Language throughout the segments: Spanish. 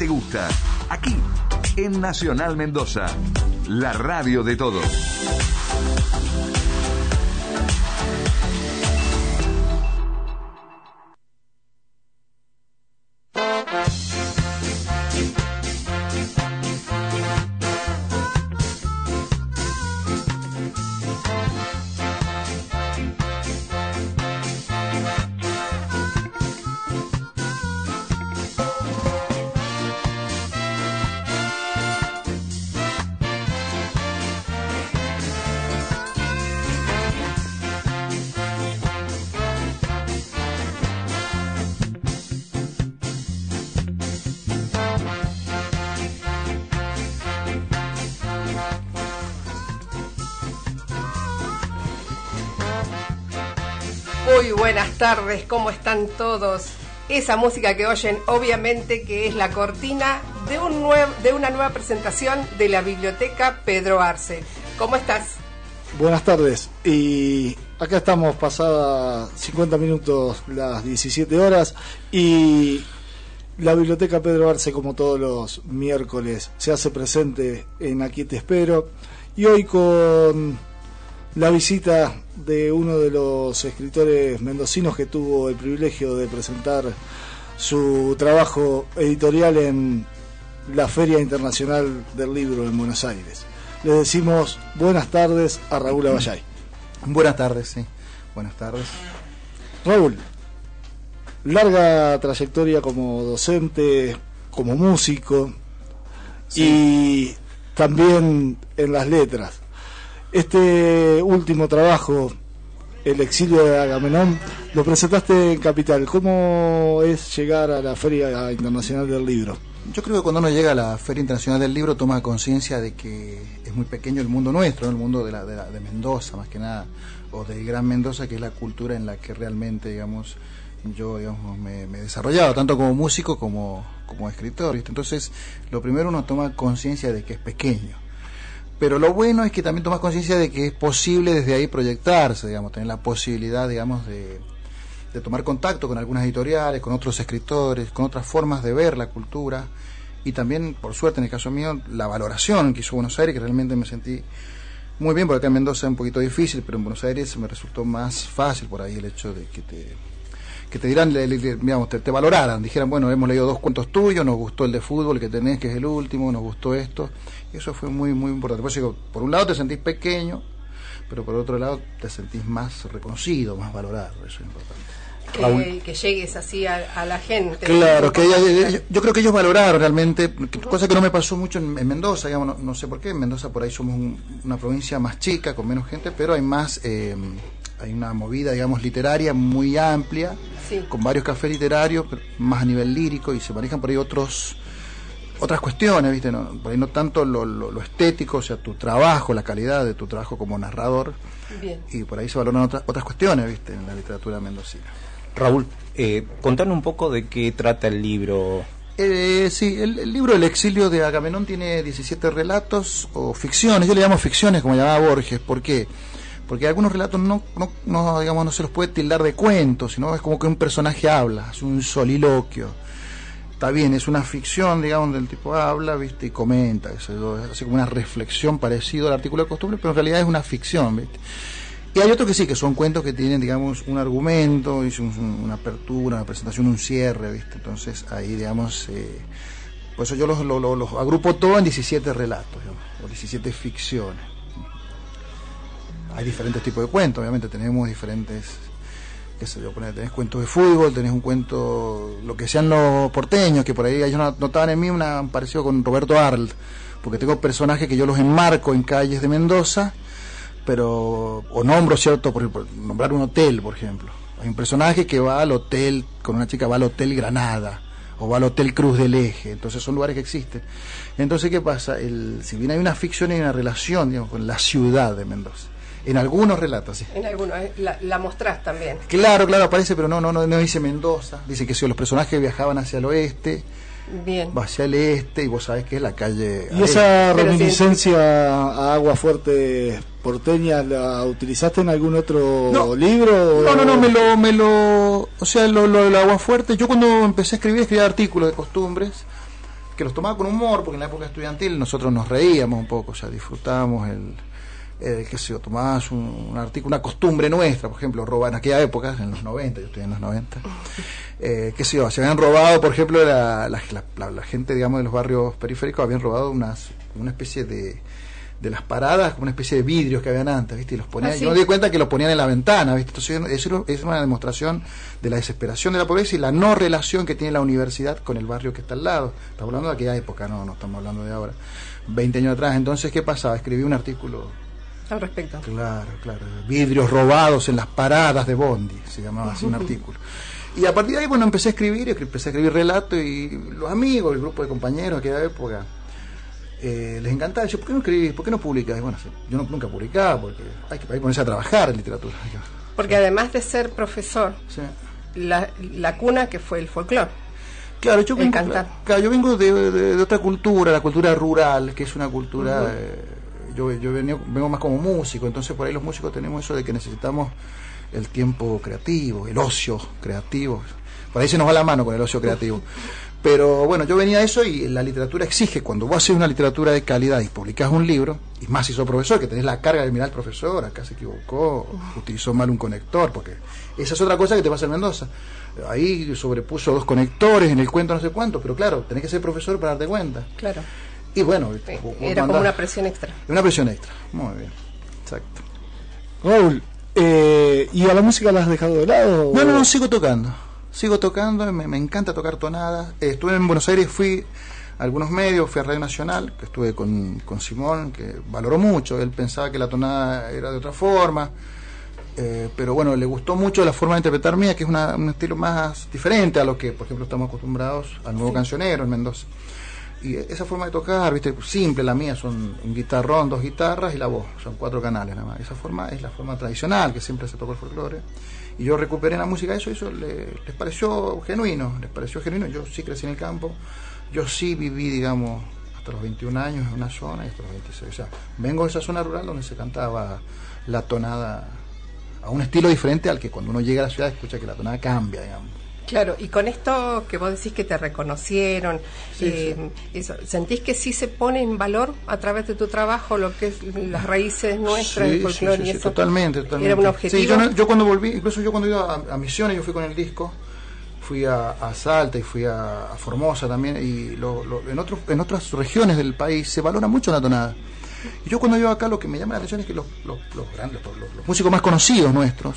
te gusta, aquí, en Nacional Mendoza, la radio de todos. Muy buenas tardes, ¿cómo están todos? Esa música que oyen, obviamente que es la cortina de una nueva presentación de la Biblioteca Pedro Arce. ¿Cómo estás? Buenas tardes, y acá estamos pasadas 50 minutos las 17 horas y la Biblioteca Pedro Arce, como todos los miércoles, se hace presente en Aquí Te Espero, y hoy con la visita de uno de los escritores mendocinos que tuvo el privilegio de presentar su trabajo editorial en la Feria Internacional del Libro en Buenos Aires. Le decimos buenas tardes a Raúl Abayay. Buenas tardes, sí. Buenas tardes. Raúl, larga trayectoria como docente, como músico, sí, y también en las letras. Este último trabajo, El exilio de Agamenón, lo presentaste en Capital. ¿Cómo es llegar a la Feria Internacional del Libro? Yo creo que cuando uno llega a la Feria Internacional del Libro toma conciencia de que es muy pequeño el mundo nuestro, ¿no? El mundo de Mendoza, más que nada, o del Gran Mendoza, que es la cultura en la que realmente, digamos, yo me he desarrollado, tanto como músico como escritor, ¿viste? Entonces, lo primero, uno toma conciencia de que es pequeño. Pero lo bueno es que también tomas conciencia de que es posible desde ahí proyectarse, digamos, tener la posibilidad, digamos, de tomar contacto con algunas editoriales, con otros escritores, con otras formas de ver la cultura, y también, por suerte, en el caso mío, la valoración que hizo Buenos Aires, que realmente me sentí muy bien, porque acá en Mendoza es un poquito difícil, pero en Buenos Aires me resultó más fácil por ahí el hecho de que te dirán, digamos, te valoraran, dijeran, bueno, hemos leído 2 cuentos tuyos, nos gustó el de fútbol que tenés, que es el último, nos gustó esto, y eso fue muy, muy importante. Por eso digo, por un lado te sentís pequeño, pero por otro lado te sentís más reconocido, más valorado, eso es importante. Que llegues así a la gente. Claro, que yo creo que ellos valoraron realmente, cosa que no me pasó mucho en Mendoza, digamos, no sé por qué, en Mendoza por ahí somos una provincia más chica, con menos gente, pero hay más... hay una movida, digamos, literaria muy amplia, sí, con varios cafés literarios, más a nivel lírico, y se manejan por ahí otras cuestiones, ¿viste? No, por ahí no tanto lo estético, o sea, tu trabajo, la calidad de tu trabajo como narrador. Bien. Y por ahí se valoran otras cuestiones, ¿viste? En la literatura mendocina. Raúl, contanos un poco de qué trata el libro. Sí, el libro El exilio de Agamenón tiene 17 relatos o ficciones. Yo le llamo ficciones, como llamaba Borges. ¿Por qué? Porque algunos relatos digamos, no se los puede tildar de cuentos, sino es como que un personaje habla, es un soliloquio. Está bien, es una ficción, digamos, donde el tipo habla, ¿viste? Y comenta, hace como una reflexión parecida al artículo de costumbre, pero en realidad es una ficción, ¿viste? Y hay otros que sí, que son cuentos que tienen, digamos, un argumento, una apertura, una presentación, un cierre, ¿viste? Entonces ahí, digamos, por eso yo los agrupo todo en 17 relatos, digamos, o 17 ficciones. Hay diferentes tipos de cuentos, obviamente tenemos diferentes, qué sé yo, tenés cuentos de fútbol, tenés un cuento, lo que sean los porteños, que por ahí ellos notaban en mí un parecido con Roberto Arlt, porque tengo personajes que yo los enmarco en calles de Mendoza, pero, o nombro, ¿cierto? Por nombrar un hotel, por ejemplo. Hay un personaje que va al hotel, con una chica va al Hotel Granada, o va al Hotel Cruz del Eje, entonces son lugares que existen. Entonces, ¿qué pasa? Si bien hay una ficción, hay una relación, digamos, con la ciudad de Mendoza. En algunos relatos, sí. En algunos, la mostrás también. Claro, aparece, pero no dice Mendoza. Dice que si los personajes viajaban hacia el oeste, bien, va hacia el este, y vos sabés que es la calle... ¿Y esa reminiscencia a Aguafuerte porteña la utilizaste en algún otro libro? No, o sea, lo de Aguafuerte, yo cuando empecé a escribir artículos de costumbres, que los tomaba con humor, porque en la época estudiantil nosotros nos reíamos un poco, o sea, disfrutábamos qué sé yo, tomabas un artículo, una costumbre nuestra, por ejemplo, robar en aquella época, en los 90, yo estoy en los 90, qué sé yo, se habían robado, por ejemplo, la gente, digamos, de los barrios periféricos, habían robado una especie de las paradas, como una especie de vidrios que habían antes, ¿viste? Y los ponían, yo me di cuenta que los ponían en la ventana, ¿viste? Entonces, eso es una demostración de la desesperación de la pobreza y la no relación que tiene la universidad con el barrio que está al lado. Estamos hablando de aquella época, no estamos hablando de ahora, 20 años atrás. Entonces, ¿qué pasaba? Escribí un artículo al respecto. Claro, vidrios robados en las paradas de Bondi, se llamaba así un artículo. Y a partir de ahí, bueno, empecé a escribir relatos, y los amigos, el grupo de compañeros de aquella época, les encantaba. Yo, ¿por qué no escribís? ¿Por qué no publicás? Y bueno, yo nunca publicaba, porque hay que ponerse a trabajar en literatura. Porque además de ser profesor, sí, la cuna que fue el folclore. Claro, yo vengo de otra cultura, la cultura rural, que es una cultura... Yo vengo más como músico, entonces por ahí los músicos tenemos eso de que necesitamos el tiempo creativo, el ocio creativo. Por ahí se nos va la mano con el ocio creativo. Pero bueno, yo venía a eso, y la literatura exige, cuando vos haces una literatura de calidad y publicás un libro, y más si sos profesor, que tenés la carga de mirar al profesor, acá se equivocó, utilizó mal un conector, porque esa es otra cosa que te pasa en Mendoza. Ahí sobrepuso 2 conectores en el cuento no sé cuánto, pero claro, tenés que ser profesor para darte cuenta. Claro. Y bueno, era como una presión extra. Una presión extra, muy bien, exacto. Raúl, ¿y a la música la has dejado de lado? No, sigo tocando, me encanta tocar tonadas. Estuve en Buenos Aires, fui a algunos medios, fui a Radio Nacional, que estuve con Simón, que valoró mucho, él pensaba que la tonada era de otra forma, pero bueno, le gustó mucho la forma de interpretar mía, que es un estilo más diferente a lo que, por ejemplo, estamos acostumbrados al nuevo cancionero en Mendoza. Y esa forma de tocar, viste, simple, la mía son un guitarrón, 2 guitarras y la voz, son 4 canales nada más. Esa forma es la forma tradicional que siempre se tocó el folclore. Y yo recuperé en la música eso les pareció genuino, yo sí crecí en el campo, yo sí viví, digamos, hasta los 21 años en una zona y hasta los 26. O sea, vengo de esa zona rural donde se cantaba la tonada a un estilo diferente al que cuando uno llega a la ciudad escucha que la tonada cambia, digamos. Claro, y con esto que vos decís que te reconocieron, sí. Eso, ¿sentís que sí se pone en valor a través de tu trabajo lo que es las raíces nuestras del folclore? Sí, totalmente. ¿Era un objetivo? Sí, yo cuando volví, incluso yo cuando iba a Misiones, yo fui con el disco, fui a Salta y fui a Formosa también, y en otras regiones del país se valora mucho la tonada. Y yo cuando iba acá, lo que me llama la atención es que los músicos más conocidos nuestros,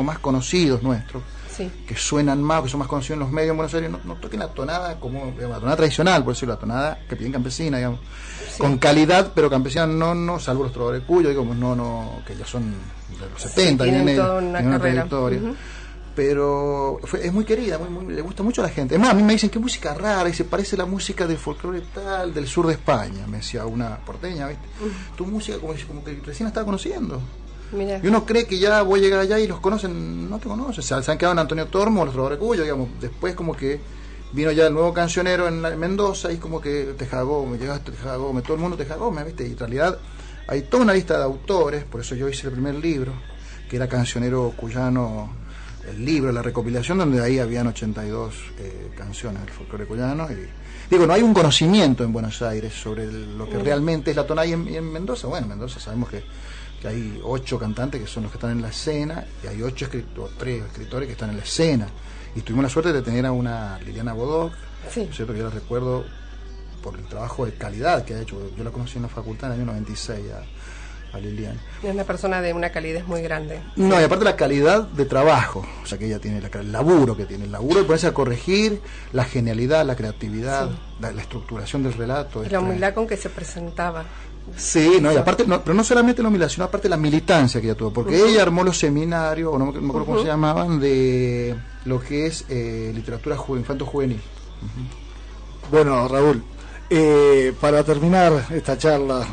sí, que suenan más, que son más conocidos en los medios en Buenos Aires, no toquen la tonada como, digamos, la tonada tradicional, por decirlo, la tonada que piden campesina, digamos, sí, con calidad, pero campesina no, salvo los trovadores de Cuyo, digamos, que ya son de los 70, sí, tienen toda una trayectoria. Pero es muy querida, le gusta mucho a la gente. Además, a mí me dicen, qué música rara, y se parece a la música del folclore tal, del sur de España, me decía una porteña, ¿viste? Tu música como que recién la estaba conociendo. Mirá. Y uno cree que ya voy a llegar allá y los conocen, no te conocen, o sea, se han quedado en Antonio Tormo, los trovadores de Cuyo, digamos. Después como que vino ya el nuevo cancionero en Mendoza, y como que Tejada Gómez, llegaste Tejada Gómez, todo el mundo Tejada Gómez, ¿viste? Y en realidad hay toda una lista de autores, por eso yo hice el primer libro, que era Cancionero Cuyano, el libro, la recopilación, donde ahí habían 82 canciones del folclore cuyano. Y digo, no hay un conocimiento en Buenos Aires sobre lo que realmente es la tonada. Y en Mendoza, bueno, en Mendoza sabemos que hay 8 cantantes que son los que están en la escena, y hay 3 escritores que están en la escena. Y tuvimos la suerte de tener a una Liliana Bodoc, sí, ¿cierto? Que yo la recuerdo por el trabajo de calidad que ha hecho. Yo la conocí en la facultad en el año 96 a Liliana. Es una persona de una calidez muy grande. No, y aparte la calidad de trabajo, o sea que ella tiene el laburo que tiene, el laburo de ponerse a corregir, la genialidad, la creatividad, sí, la estructuración del relato. Y la humildad con que se presentaba. Sí, no, y aparte, pero no solamente la humildad, sino aparte la militancia que ella tuvo, porque ella armó los seminarios, o no me acuerdo cómo se llamaban, de lo que es literatura infanto-juvenil. Bueno, Raúl, para terminar esta charla,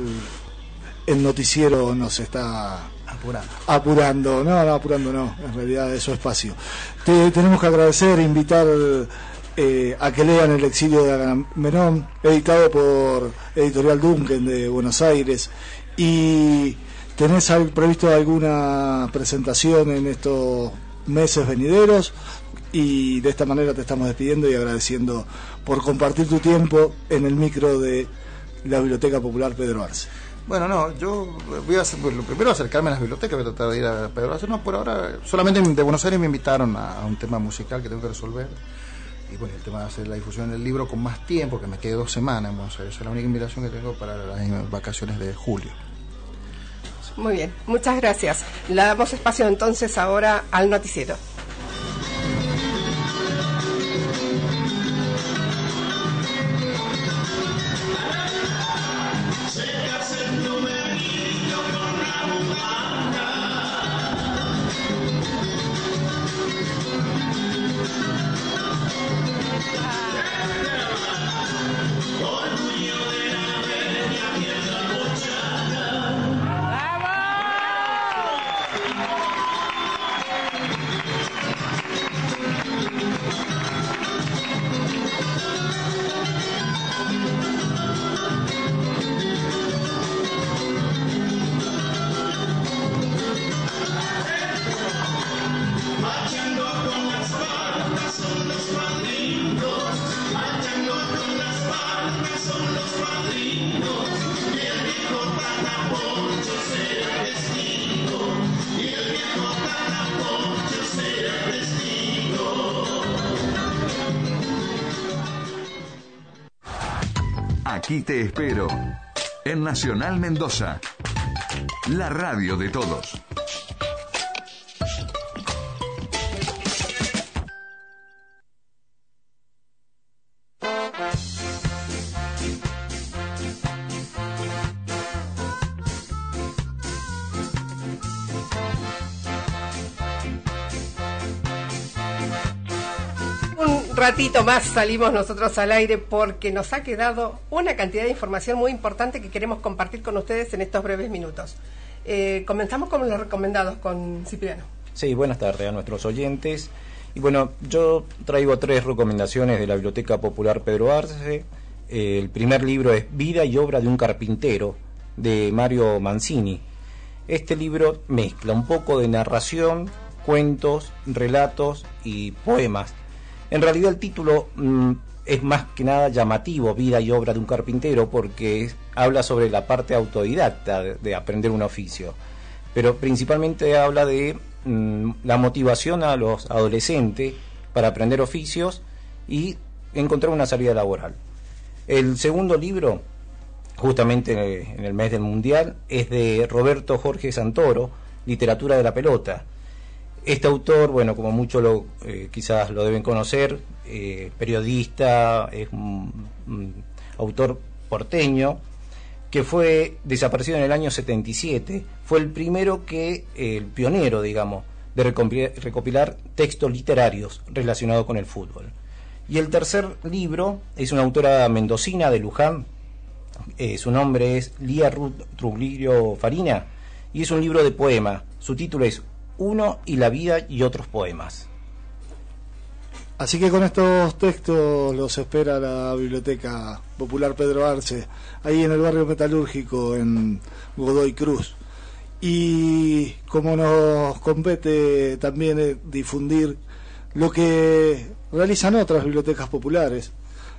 el noticiero nos está apurando. No, en realidad es su espacio. Tenemos que agradecer, invitar a que lean El exilio de Agamenón, editado por Editorial Duncan de Buenos Aires. ¿Y tenés previsto alguna presentación en estos meses venideros? y de esta manera te estamos despidiendo y agradeciendo por compartir tu tiempo en el micro de la Biblioteca Popular Pedro Arce. Bueno, no, yo voy a hacer, lo primero acercarme a las bibliotecas, voy a tratar de ir a Pedro Arce. No, por ahora, solamente de Buenos Aires me invitaron a un tema musical que tengo que resolver. Y bueno, el tema de hacer la difusión del libro con más tiempo, que me quede 2 semanas en Buenos Aires. Esa es la única invitación que tengo para las vacaciones de julio. Muy bien, muchas gracias. Le damos espacio entonces ahora al noticiero. Aquí te espero, en Nacional Mendoza, la radio de todos. Ratito más salimos nosotros al aire porque nos ha quedado una cantidad de información muy importante que queremos compartir con ustedes en estos breves minutos. Comenzamos con los recomendados con Cipriano. Sí, buenas tardes a nuestros oyentes. Y bueno, yo traigo 3 recomendaciones de la Biblioteca Popular Pedro Arce. El primer libro es Vida y obra de un carpintero, de Mario Mancini. Este libro mezcla un poco de narración, cuentos, relatos y poemas. En realidad el título es más que nada llamativo, Vida y obra de un carpintero, porque habla sobre la parte autodidacta de aprender un oficio, pero principalmente habla de la motivación a los adolescentes para aprender oficios y encontrar una salida laboral. El segundo libro, justamente en el mes del Mundial, es de Roberto Jorge Santoro, Literatura de la pelota. Este autor, bueno, como muchos quizás lo deben conocer, periodista, es un autor porteño, que fue desaparecido en el año 77, fue el pionero, digamos, de recopilar textos literarios relacionados con el fútbol. Y el tercer libro es una autora mendocina de Luján, su nombre es Lía Ruth Trujillo Farina, y es un libro de poema. Su título es Uno y la vida y otros poemas. Así que con estos textos los espera la Biblioteca Popular Pedro Arce, ahí en el barrio metalúrgico, en Godoy Cruz. Y como nos compete también difundir lo que realizan otras bibliotecas populares,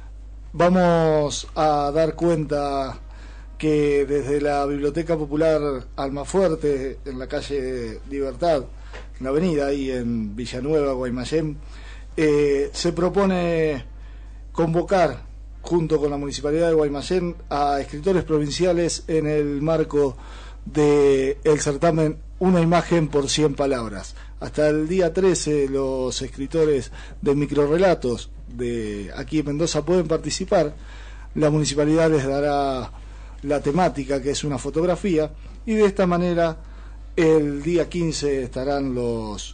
vamos a dar cuenta que desde la Biblioteca Popular Almafuerte, en la calle Libertad, en la avenida ahí en Villanueva, Guaymallén, se propone convocar junto con la Municipalidad de Guaymallén a escritores provinciales en el marco del certamen Una imagen por 100 palabras. Hasta el día 13 los escritores de microrrelatos de aquí en Mendoza pueden participar. La Municipalidad les dará la temática, que es una fotografía, y de esta manera el día 15 estarán los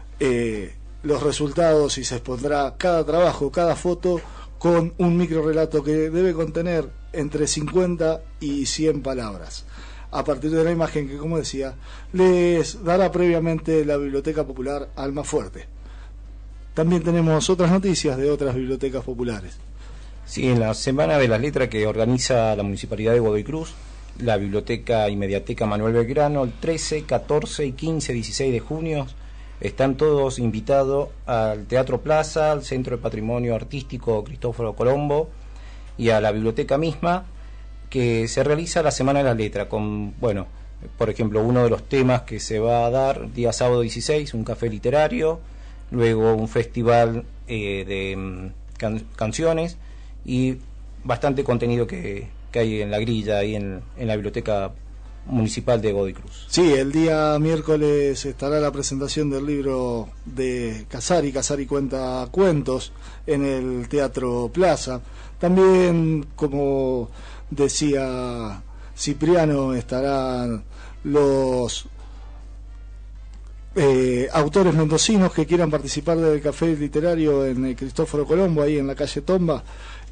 resultados y se expondrá cada trabajo, cada foto con un microrrelato que debe contener entre 50 y 100 palabras, a partir de la imagen que, como decía, les dará previamente la Biblioteca Popular Almafuerte. También tenemos otras noticias de otras bibliotecas populares. Sí, en la Semana de las Letras que organiza la Municipalidad de Godoy Cruz, la Biblioteca y Mediateca Manuel Belgrano, el 13, 14 y 15, 16 de junio, están todos invitados al Teatro Plaza, al Centro de Patrimonio Artístico Cristóforo Colombo y a la biblioteca misma, que se realiza la Semana de la Letra, con, bueno, por ejemplo, uno de los temas que se va a dar día sábado 16, un café literario, luego un festival de canciones y bastante contenido que hay en la grilla, ahí en la biblioteca municipal de Godoy Cruz. Sí, el día miércoles estará la presentación del libro de Casari cuenta cuentos, en el Teatro Plaza. También, como decía Cipriano, estarán los autores mendocinos que quieran participar del café literario en el Cristóforo Colombo, ahí en la calle Tomba,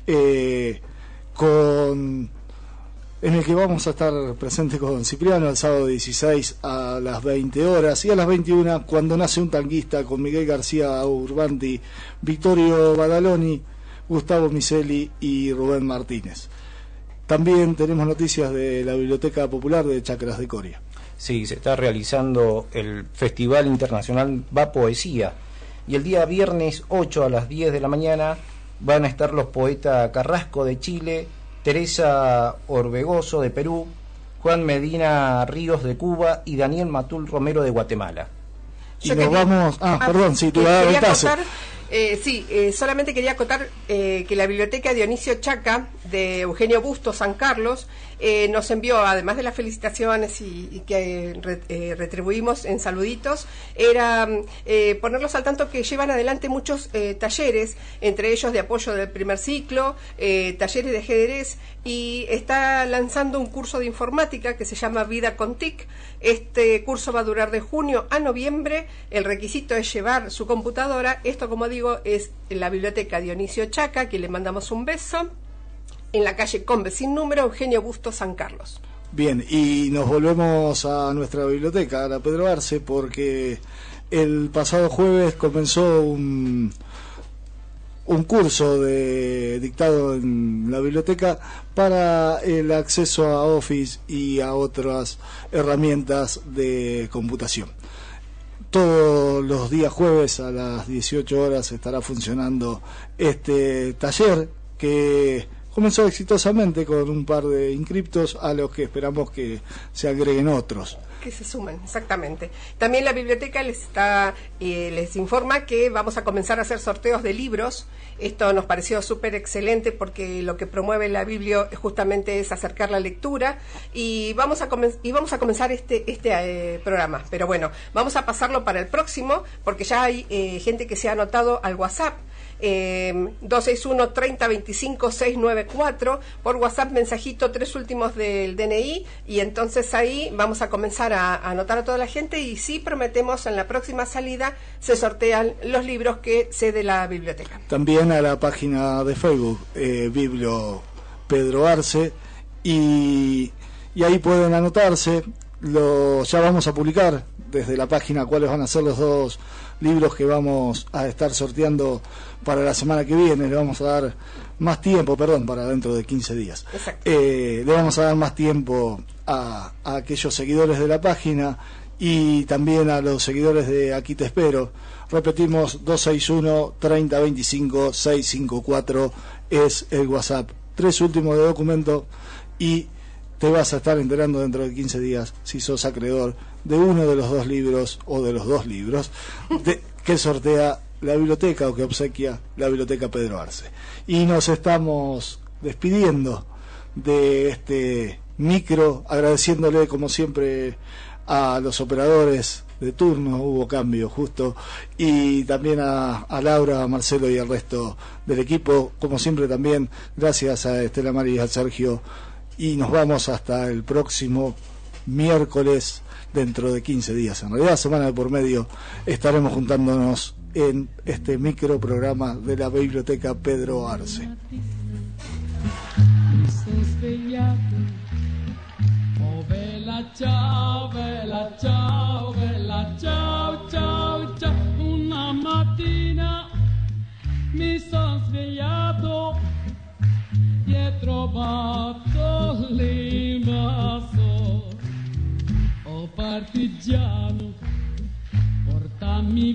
en el que vamos a estar presentes con Cipriano el sábado 16 a las 20 horas y a las 21 Cuando nace un tanguista, con Miguel García Urbanti, Vittorio Badaloni, Gustavo Miseli y Rubén Martínez. También tenemos noticias de la Biblioteca Popular de Chacras de Coria. Sí, se está realizando el Festival Internacional Va Poesía, y el día viernes 8 a las 10 de la mañana van a estar los poetas Carrasco de Chile, Teresa Orbegoso de Perú, Juan Medina Ríos de Cuba y Daniel Matul Romero de Guatemala. Y nos vamos... perdón, sí, te iba a dar un paso. Solamente quería acotar que la Biblioteca Dionisio Chaca de Eugenio Busto San Carlos nos envió, además de las felicitaciones y que retribuimos en saluditos, era ponerlos al tanto que llevan adelante muchos talleres, entre ellos de apoyo del primer ciclo, talleres de ajedrez, y está lanzando un curso de informática que se llama Vida con TIC. Este curso va a durar de junio a noviembre. El requisito es llevar su computadora. Esto, como digo, es en la Biblioteca Dionisio Chaca, que le mandamos un beso, en la calle Combe sin número, Eugenio Busto San Carlos. Bien, y nos volvemos a nuestra biblioteca, a la Pedro Arce, porque el pasado jueves comenzó un curso dictado en la biblioteca para el acceso a Office y a otras herramientas de computación. Todos los días jueves a las 18 horas estará funcionando este taller, que comenzó exitosamente con un par de inscriptos, a los que esperamos que se agreguen otros. Que se sumen, exactamente. También la biblioteca les informa que vamos a comenzar a hacer sorteos de libros. Esto nos pareció súper excelente, porque lo que promueve la Biblio justamente es acercar la lectura, y vamos a comenzar este programa. Pero bueno, vamos a pasarlo para el próximo, porque ya hay gente que se ha anotado al WhatsApp. 261-3025-694, por WhatsApp, mensajito 3 últimos del DNI, y entonces ahí vamos a comenzar a anotar a toda la gente, y sí prometemos en la próxima salida se sortean los libros que cede la biblioteca. También a la página de Facebook Biblio Pedro Arce, y ahí pueden anotarse. Ya vamos a publicar desde la página cuáles van a ser los 2 libros que vamos a estar sorteando para la semana que viene. Le vamos a dar más tiempo, para dentro de 15 días. Le vamos a dar más tiempo a aquellos seguidores de la página, y también a los seguidores de Aquí Te Espero. Repetimos, 261-3025-654 es el WhatsApp. 3 últimos de documento, y te vas a estar enterando dentro de 15 días si sos acreedor de uno de los 2 libros, o de los 2 libros que sortea la biblioteca, o que obsequia la Biblioteca Pedro Arce. Y nos estamos despidiendo de este micro, agradeciéndole como siempre a los operadores de turno, hubo cambio justo, y también a Laura, a Marcelo y al resto del equipo. Como siempre también gracias a Estela María y a Sergio, y nos vamos hasta el próximo miércoles, dentro de 15 días. En realidad, semana de por medio, estaremos juntándonos en este micro programa de la Biblioteca Pedro Arce. Oh, bella ciao, bella ciao, bella ciao, ciao, ciao. Una mattina mi son svegliato e ho trovato l'invasor. Oh partigiano, portami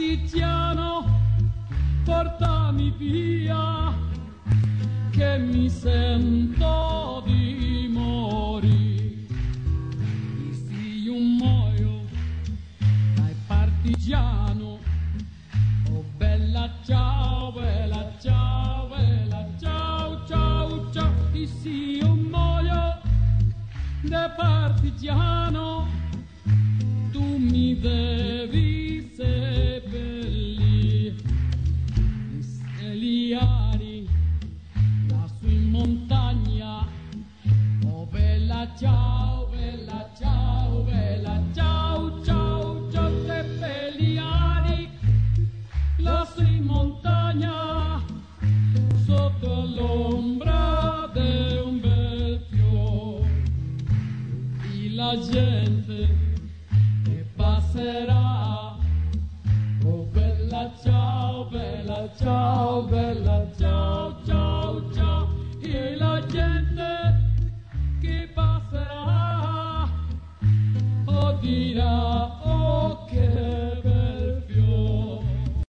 partigiano, portami via, che mi sento di morire. E se io muoio dai partigiano, oh bella ciao, bella ciao, bella ciao, ciao, ciao. E se io muoio da partigiano, tu mi devi seppellire. E stelliari lassù in montagna, oh bella ciao, bella ciao, bella ciao, ciao, ciao. Seppellire lassù in montagna, sotto l'ombra di un bel fiore. E la gente che passerà, oh bella ciao, bella ciao, bella ciao, ciao, ciao. E la gente che passerà, oh dirà